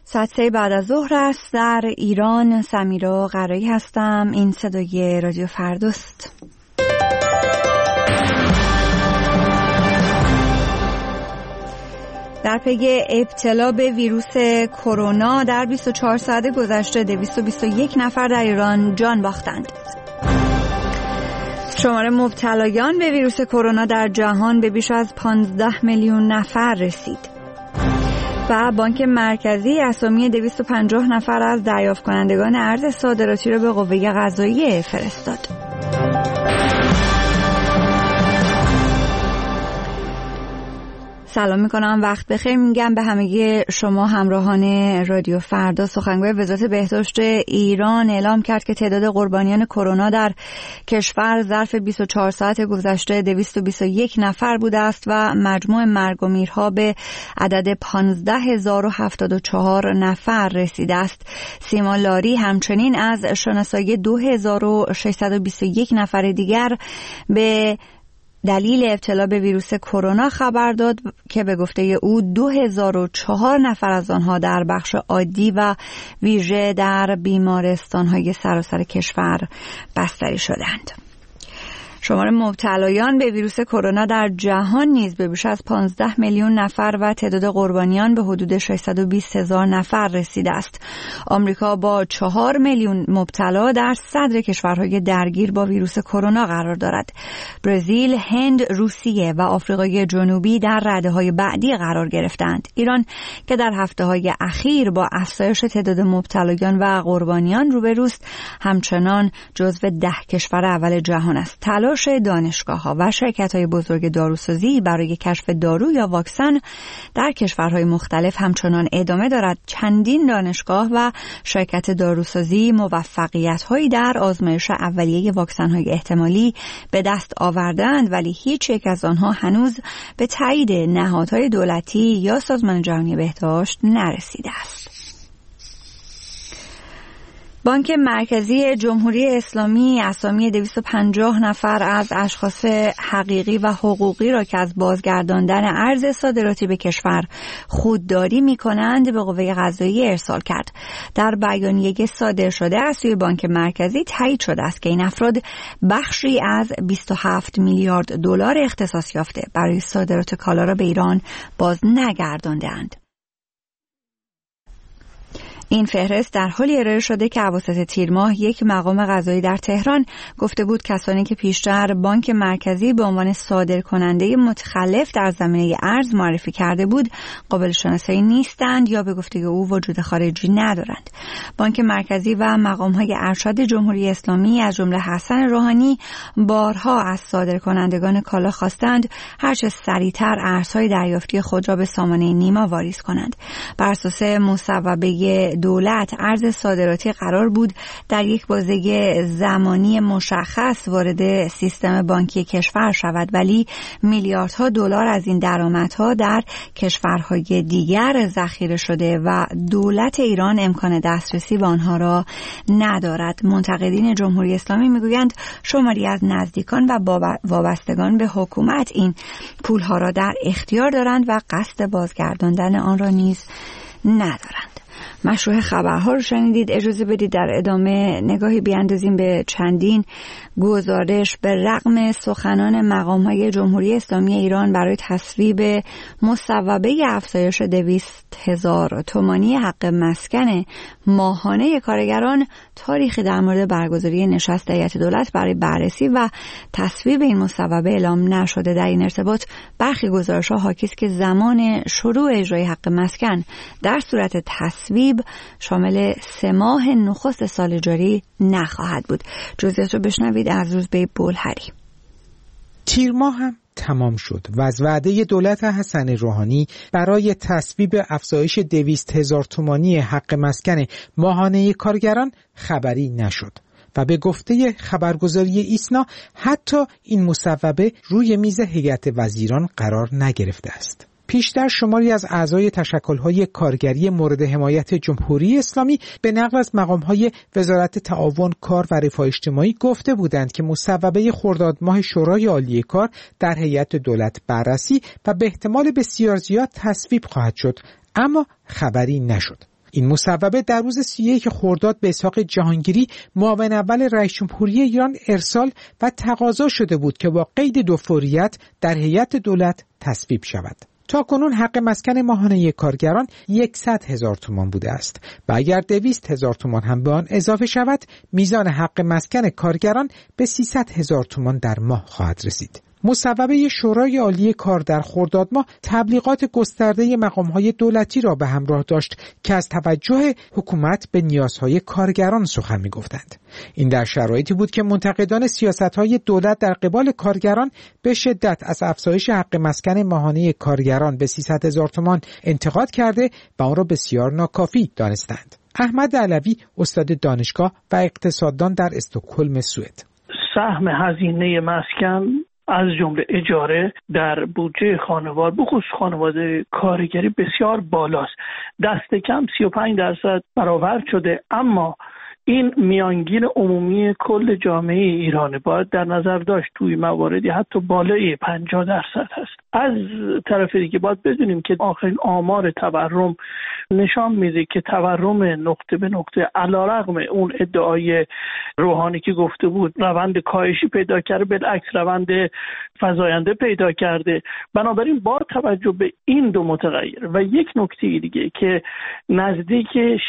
ساعت 3 بعد از ظهر است در ایران. سمیرا قرایی هستم. این صدای رادیو فرداست. در پی ابتلا به ویروس کرونا در 24 ساعت گذشته 221 نفر در ایران جان باختند. شمار مبتلایان به ویروس کرونا در جهان به بیش از 15 میلیون نفر رسید. و بانک مرکزی اسامی 250 نفر از دریافت کنندگان ارز صادراتی را به قوه قضاییه فرستاد. سلام میکنم، وقت بخیر میگم به همگی شما همراهان رادیو فردا. سخنگوی وزارت بهداشت ایران اعلام کرد که تعداد قربانیان کرونا در کشور ظرف 24 ساعت گذشته 221 نفر بوده است و مجموع مرگ و میرها به عدد 15074 نفر رسیده است. سیما لاری همچنین از شناسایی 2621 نفر دیگر به دلیل ابتلا به ویروس کرونا خبر داد که به گفته او 2004 نفر از آنها در بخش عادی و ویژه در بیمارستان‌های سراسر کشور بستری شدند. شمار مبتلایان به ویروس کرونا در جهان نیز به بیش از 15 میلیون نفر و تعداد قربانیان به حدود 620,000 نفر رسیده است. آمریکا با 4 میلیون مبتلا در صدر کشورهای درگیر با ویروس کرونا قرار دارد. برزیل، هند، روسیه و آفریقای جنوبی در رده‌های بعدی قرار گرفتند. ایران که در هفته‌های اخیر با افزایش تعداد مبتلایان و قربانیان روبروست، همچنان جزو 10 کشور اول جهان است. تلاش دانشگاه‌ها و شرکت‌های بزرگ داروسازی برای کشف دارو یا واکسن در کشورهای مختلف همچنان ادامه دارد. چندین دانشگاه و شرکت داروسازی موفقیت‌هایی در آزمایش اولیه واکسن‌های احتمالی به دست آوردند، ولی هیچ یک از آنها هنوز به تایید نهادهای دولتی یا سازمان جهانی بهداشت نرسیده است. بانک مرکزی جمهوری اسلامی اسامی 250 نفر از اشخاص حقیقی و حقوقی را که از بازگرداندن ارز صادراتی به کشور خودداری می‌کنند به قوه قضاییه ارسال کرد. در بیانیه صادر شده از سوی بانک مرکزی تایید شده است که این افراد بخشی از 27 میلیارد دلار اختصاص یافته برای صادرات کالا را به ایران باز نگردانده‌اند. این فهرست در حالی ارائه شده که اواسط تیر ماه یک مقام قضایی در تهران گفته بود کسانی که پیشتر بانک مرکزی به عنوان صادرکننده متخلف در زمینه ارز معرفی کرده بود قابل شناسایی نیستند یا به گفته او وجود خارجی ندارند. بانک مرکزی و مقام‌های ارشد جمهوری اسلامی از جمله حسن روحانی بارها از صادرکنندگان کالا خواستند هرچه سریعتر ارزهای دریافتی خود را به سامانه نیما واریز کنند. بر اساس مصوبه دولت ارز صادراتی قرار بود در یک بازه زمانی مشخص وارد سیستم بانکی کشور شود، ولی میلیاردها دلار از این درآمدها در کشورهای دیگر ذخیره شده و دولت ایران امکان دسترسی به آنها را ندارد. منتقدین جمهوری اسلامی میگویند شماری از نزدیکان و وابستگان به حکومت این پولها را در اختیار دارند و قصد بازگرداندن آن را نیز ندارند. مشروع خبرها رو شنیدید. اجازه بدید در ادامه نگاهی بیاندازیم به چندین گزارش. به رغم سخنان مقام‌های جمهوری اسلامی ایران برای تصویب مصوبه افزایش 200,000 تومانی حق مسکن ماهانه کارگران، تاریخی در مورد برگزاری نشست هیئت دولت برای بررسی و تصویب این مصوبه اعلام نشده. در این ارتباط برخی گزارش‌ها حاکی است که زمان شروع اجرای حق مسکن در صورت تصویب شامل 3 ماه نخست سال جاری نخواهد بود. جزئیات رو بشنوید از روزبه بولهری. تیر ماه هم تمام شد و از وعده دولت حسن روحانی برای تصویب افزایش 200,000 تومانی حق مسکن ماهانه کارگران خبری نشد و به گفته خبرگزاری ایسنا حتی این مصوبه روی میز هیئت وزیران قرار نگرفته است. پیشتر شماری از اعضای تشکل‌های کارگری مورد حمایت جمهوری اسلامی به نقل از مقام‌های وزارت تعاون، کار و رفاه اجتماعی گفته بودند که مصوبه خرداد ماه شورای عالی کار در هیئت دولت بررسی و به احتمال بسیار زیاد تصویب خواهد شد، اما خبری نشد. این مصوبه در روز 31 خرداد به اسحاق جهانگیری معاون اول رئیس جمهوری ایران ارسال و تقاضا شده بود که با قید دوفوریت در هیئت دولت تصویب شود. تاکنون حق مسکن ماهانه کارگران 100,000 تومان بوده است و اگر 200,000 تومان هم به آن اضافه شود میزان حق مسکن کارگران به 300,000 تومان در ماه خواهد رسید. مصوبه شورای عالی کار در خرداد ماه تبلیغات گسترده مقام‌های دولتی را به همراه داشت که از توجه حکومت به نیازهای کارگران سخن می‌گفتند. این در شرایطی بود که منتقدان سیاست‌های دولت در قبال کارگران به شدت از افزایش حق مسکن ماهانه کارگران به 300,000 تومان انتقاد کرده و آن را بسیار ناکافی دانستند. احمد علوی استاد دانشگاه و اقتصاددان در استکهلم سوئد: سهم هزینه مسکن از جمله اجاره در بودجه خانوار بخصوص خانواده کارگری بسیار بالاست. دست کم 35% برآورد شده، اما این میانگین عمومی کل جامعه ایران باید در نظر داشت. توی مواردی حتی بالای 50% هست. از طرف دیگه باید بدونیم که آخرین آمار تورم نشان میده که تورم نقطه به نقطه علیرغم اون ادعای روحانی که گفته بود روند کاهشی پیدا کرده، بالعکس روند فزاینده پیدا کرده. بنابراین با توجه به این دو متغیر و یک نکته دیگه که نزدیک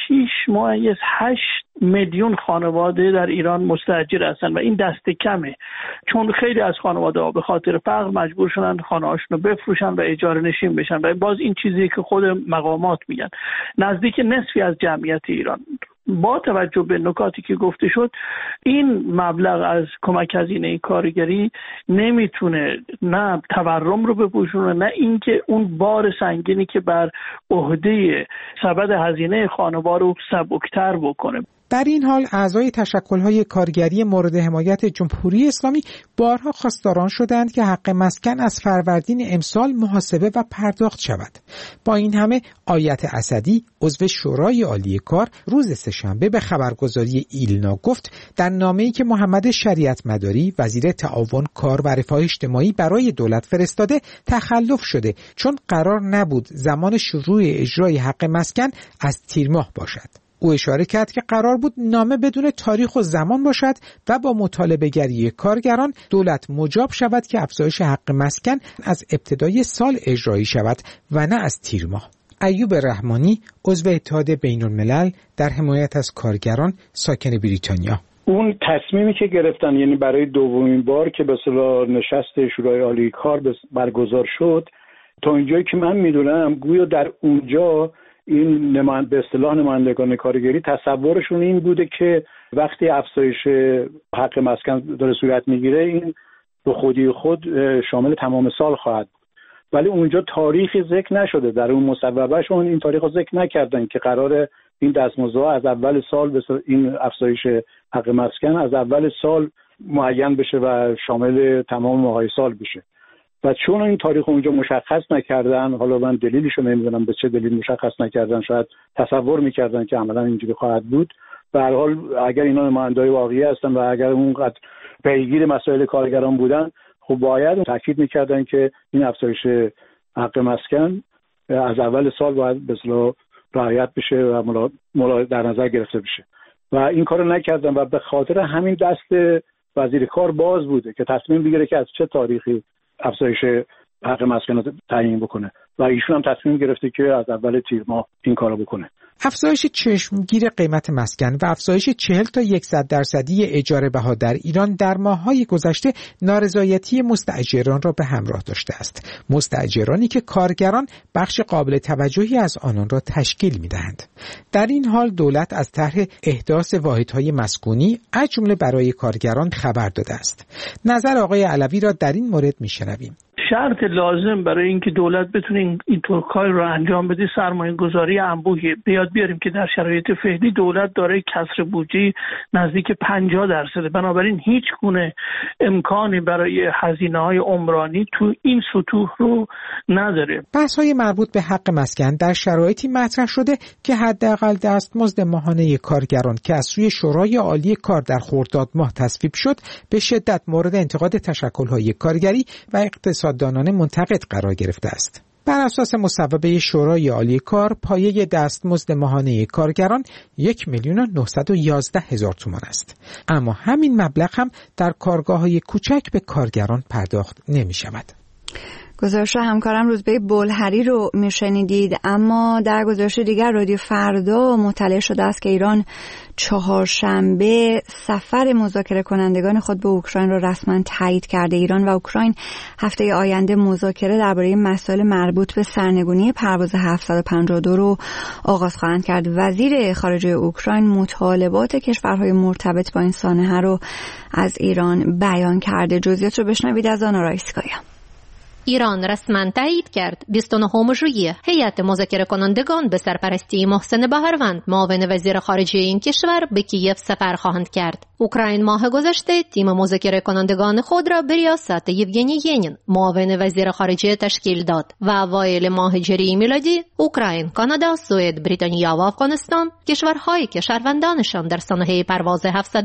6.8 میلیون خانواده در ایران مستاجر هستند و این دست کمه، چون خیلی از خانواده ها به خاطر فقر مجبور شدن خانه‌هاشون رو بفروشن و اجاره نشین بشن و باز این چیزی که خود مقامات میگن نزدیک نصفی از جمعیت ایران. با توجه به نکاتی که گفته شد این مبلغ از کمک هزینه کارگری نمیتونه نه تورم رو بپوشونه نه اینکه اون بار سنگینی که بر عهده سبد هزینه خانوار رو سبکتر بکنه. در این حال اعضای تشکل‌های کارگری مورد حمایت جمهوری اسلامی بارها خواستاران شدند که حق مسکن از فروردین امسال محاسبه و پرداخت شود. با این همه آیت اسدی عضو شورای عالی کار روز سه‌شنبه به خبرگزاری ایلنا گفت در نامه‌ای که محمد شریعت مداری وزیر تعاون کار و رفاه اجتماعی برای دولت فرستاده تخلف شده، چون قرار نبود زمان شروع اجرای حق مسکن از تیر ماه باشد. او اشاره کرد که قرار بود نامه بدون تاریخ و زمان باشد و با مطالبه گری کارگران دولت مجاب شود که افزایش حق مسکن از ابتدای سال اجرایی شود و نه از تیر ماه. ایوب رحمانی عضو اتحاد بین الملل در حمایت از کارگران ساکن بریتانیا: اون تصمیمی که گرفتن، یعنی برای دومین بار که به اصطلاح نشست شورای عالی کار برگزار شد، تا اینجایی که من میدونم گویا در اونجا این به اصطلاح نمایندگان کارگری تصورشون این بوده که وقتی افزایش حق مسکن داره صورت میگیره این به خودی خود شامل تمام سال خواهد بود، ولی اونجا تاریخی ذکر نشده. در اون مصوبهشون این تاریخ رو ذکر نکردن که قراره این دستمزدها از اول سال این افزایش حق مسکن از اول سال معین بشه و شامل تمام ماهای سال بشه. و چون این تاریخ اونجا مشخص نکردن، حالا من دلیلشو نمیدونم به چه دلیل مشخص نکردن، شاید تصور میکردن که عملا اینجوری خواهد بود. به هر حال اگر اینا نماینده‌های واقعی هستن و اگر اونقدر پیگیر مسائل کارگران بودن، خب باید تاکید میکردن که این افزایش حق مسکن از اول سال باید به اصطلاح رعایت بشه و در نظر گرفته بشه و این کارو نکردن و به خاطر همین دست وزیر کار باز بوده که تصمیم بگیره که از چه تاریخی افزایش حق مسکن رو تعیین بکنه و ایشون هم تصمیم گرفته که از اول تیر ماه این کارو بکنه. افزایش چشمگیر قیمت مسکن و افزایش 40 تا 100% اجاره بها در ایران در ماه‌های گذشته نارضایتی مستاجران را به همراه داشته است. مستاجرانی که کارگران بخش قابل توجهی از آنان را تشکیل می‌دهند. در این حال دولت از طرح احداث واحدهای مسکونی از جمله برای کارگران خبر داده است. نظر آقای علوی را در این مورد می‌شنویم. شرط لازم برای اینکه دولت بتونه این طور کار رو انجام بده سرمایه گذاری انبوهی. بیاد بیاریم که در شرایط فعلی دولت داره کسر بودجه نزدیک 50%. بنابراین هیچ گونه امکانی برای هزینه‌های عمرانی تو این سطوح رو نداره. بحث‌های مربوط به حق مسکن در شرایطی مطرح شده که حداقل دستمزد ماهانه کارگران که از سوی شورای عالی کار در خرداد ماه تصویب شد به شدت مورد انتقاد تشکل‌های کارگری و اقتصاددانان منتقد قرار گرفته است. بر اساس مصوبه شورای عالی کار، پایه دستمزد ماهانه کارگران 1,911,000 تومان است. اما همین مبلغ هم در کارگاه‌های کوچک به کارگران پرداخت نمی‌شود. گزارش همکارم روزبه بلحری رو میشنیدید. اما در گزارش دیگر رادیو فردا مطلع شده است که ایران چهارشنبه سفر مذاکره کنندگان خود به اوکراین را رسما تایید کرده. ایران و اوکراین هفته آینده مذاکره درباره مسائل مربوط به سرنگونی پرواز 752 رو آغاز خواهند کرد. وزیر خارجه اوکراین مطالبات کشورهای مرتبط با این سانحه رو از ایران بیان کرده. جزئیات رو بشنوید از آنا رایسکایا. ایران رسما تایید کرد 29 ژوئیه هیئت مذاکره کنندگان به سرپرستی محسن بهروند معاون وزیر خارجه این کشور به کیف سفر خواهند کرد. اوکراین ماه گذشته تیم مذاکره کنندگان خود را به ریاست یوگنی ینین معاون وزیر خارجه تشکیل داد و اوایل ماه ژوئیه میلادی اوکراین، کانادا، سوئد، بریتانیا و افغانستان، کشورهایی که شهروندانشان در سانحه پرواز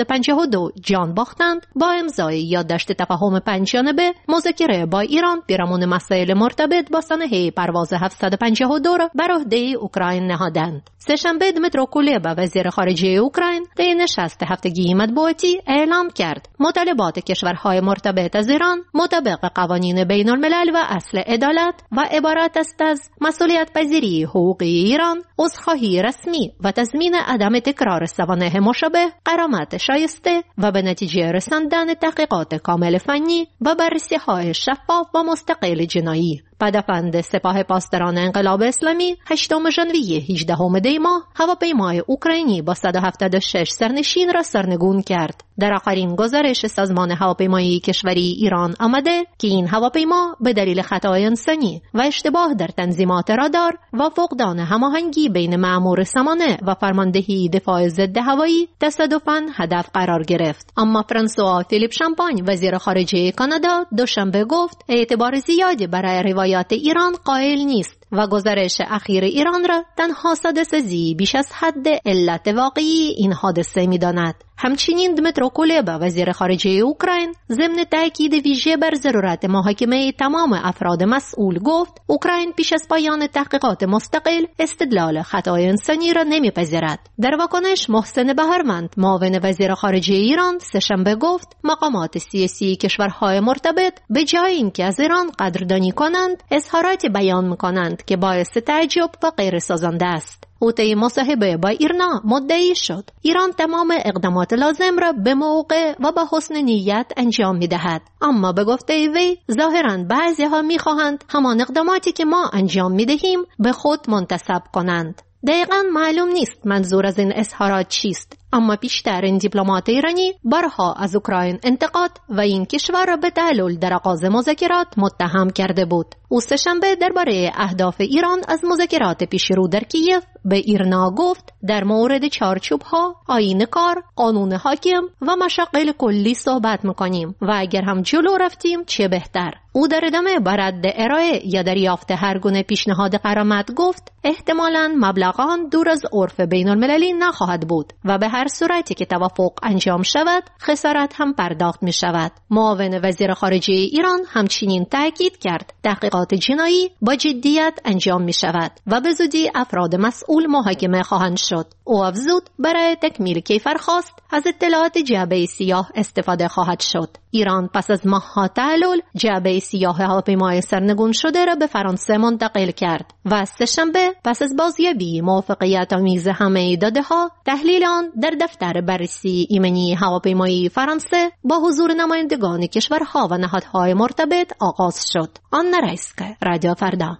752 جان باختند، با امضای یادداشت تفاهم پنج‌جانبه مذاکره با ایران پیرامون مسائل مرتبط با سانحه پرواز 752 را بر عهده اوکراین نهادند. سه‌شنبه دمیترو کولبا وزیر خارجه اوکراین در نشست هفتگی مطبوعاتی اعلام کرد مطالبات کشورهای مرتبط از ایران مطابق قوانین بین الملل و اصل عدالت و عبارت است از مسئولیت پذیری حقوقی ایران، عذرخواهی رسمی و تضمین عدم تکرار سوانح مشابه، غرامت شایسته و به نتیجه رساندن تحقیقات کامل فنی و بررسی‌های شفاف و مستقل جنایی. پدافند سپاه پاسداران انقلاب اسلامی 8 ژانویه 18 دی ماه هواپیمای اوکراینی با 176 سرنشین را سرنگون کرد. در آخرین گزارش سازمان هواپیمایی کشوری ایران آمده که این هواپیما به دلیل خطای انسانی و اشتباه در تنظیمات رادار و فقدان هماهنگی بین مأمور سامانه و فرماندهی دفاع ضد هوایی تصادفاً هدف قرار گرفت. اما فرانسوا فیلیپ شامپاین وزیر خارجه کانادا دوشنبه گفت اعتبار زیادی برای روایات ایران قائل نیست و گزارش اخیر ایران را تنها ساده‌سازی بیش از حد علت واقعی این حادثه می‌داند. همچنین دمیترو کولبا وزیر خارجه اوکراین ضمن تاکید ویژه بر ضرورت محاکمه تمام افراد مسئول گفت اوکراین پیش از پایان تحقیقات مستقل استدلال خطای انسانی را نمیپذیرد. در واکنش محسن بهروند معاون وزیر خارجه ایران سه‌شنبه گفت مقامات سیاسی کشورهای مرتبط به جای اینکه از ایران قدردانی کنند اظهارات بیان می‌کنند که باعث تعجب و غیر سازنده است. او طی مصاحبه با ایرنا مدعی شد ایران تمام اقدامات لازم را به موقع و با حسن نیت انجام می‌دهد، اما به گفته وی ظاهراً بعضی‌ها می‌خواهند همان اقداماتی که ما انجام می‌دهیم به خود منتسب کنند. دقیقاً معلوم نیست منظور از این اظهارات چیست، اما بیشترین دیپلمات ایرانی بارها از اوکراین انتقاد و این کشور را به تعلل در آغاز مذاکرات متهم کرده بود. او سه‌شنبه درباره اهداف ایران از مذاکرات پیشرو در کیف به ایرنا گفت در مورد چارچوب‌ها، آیین کار، قانون حاکم و مشاغل کلی صحبت می‌کنیم و اگر هم جلو رفتیم چه بهتر. او در ادامه بر رد ارائه یا دریافت هر گونه پیشنهاد غرامت گفت احتمالاً مبلغ آن دور از عرف بین‌المللی نخواهد بود و به هر صورتی که توافق انجام شود خسارت هم پرداخت می شود. معاون وزیر خارجه ایران همچنین تاکید کرد تحقیقات جنایی با جدیت انجام می شود و به زودی افراد مسئول محاکمه خواهند شد. او افزود برای تکمیل کیفرخواست از اطلاعات جعبه سیاه استفاده خواهد شد. ایران پس از ماه‌ها تعلل جعبه سیاه هواپیمای سرنگون شده را به فرانسه منتقل کرد و سه‌شنبه پس از بازیابی موافقت آمیز همه داده‌ها تحلیل آن در دفتر بررسی ایمنی هواپیمایی فرانسه با حضور نمایندگان کشورها و نهادهای مرتبط آغاز شد. آنا رایسکایا، رادیو فردا.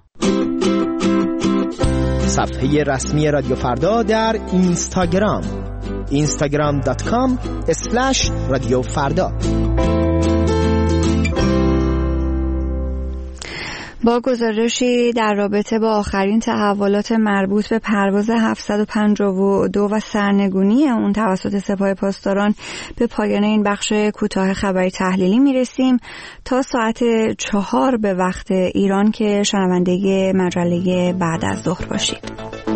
صفحه رسمی رادیو فردا در اینستاگرام instagram.com/رادیو فردا. با گزارشی در رابطه با آخرین تحولات مربوط به پرواز 752 و سرنگونی اون توسط سپاه پاسداران به پایان این بخش کوتاه خبری تحلیلی میرسیم. تا ساعت 4 به وقت ایران که شنونده مجله بعد از ظهر باشید.